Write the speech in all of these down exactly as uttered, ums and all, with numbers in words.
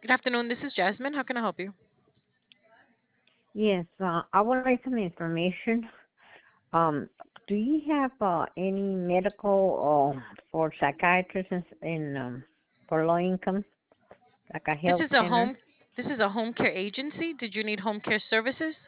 Good afternoon. This is Jasmine. How can I help you? Yes, uh, I would like some information. Um, do you have uh, any medical uh, for psychiatrists in, in um, for low income, like a This health is a center? home this is a home care agency. Did you need home care services?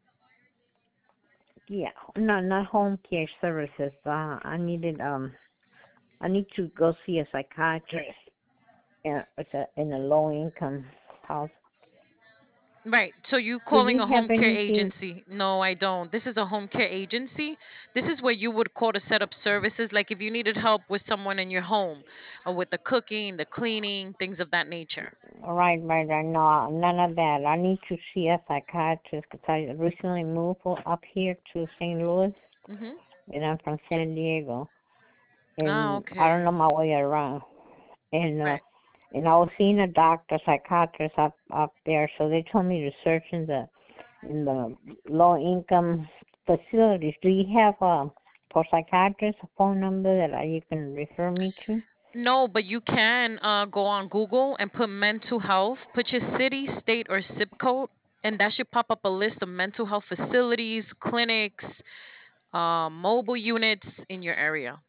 Yeah, no, not home care services. Uh, I needed um, I need to go see a psychiatrist. Uh, it's a, in a low income house. Right. So you Do calling you a have home care anything? agency? No, I don't. This is a home care agency. This is where you would call to set up services like if you needed help with someone in your home or with the cooking, the cleaning, things of that nature. Right, right, right. No, none of that. I need to see a psychiatrist because I recently moved up here to Saint Louis, Mhm. and I'm from San Diego, Ah, and I don't okay. know my way around. And uh, Right. and I was seeing a doctor, psychiatrist up up there, so they told me to search in the in the low income facilities. Do you have a for psychiatrists a phone number that uh, you can refer me to? No, but you can uh, go on Google and put mental health, put your city, state, or zip code, and that should pop up a list of mental health facilities, clinics, uh, mobile units in your area.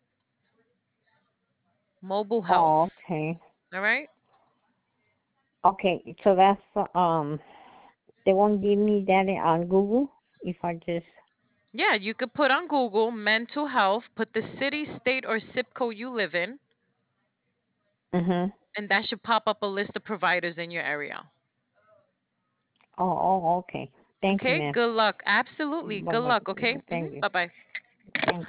Mobile Oh, health. okay, All right. okay. So that's uh, um. They won't give me that on Google if I just. Yeah, you could put on Google mental health, put the city, state, or zip code you live in, Mhm. and that should pop up a list of providers in your area. Oh, oh, okay. Thank you, Okay. ma'am. Good luck. Absolutely. Bye Good bye. luck. Okay. Hmm. Thank you. Bye bye. Thank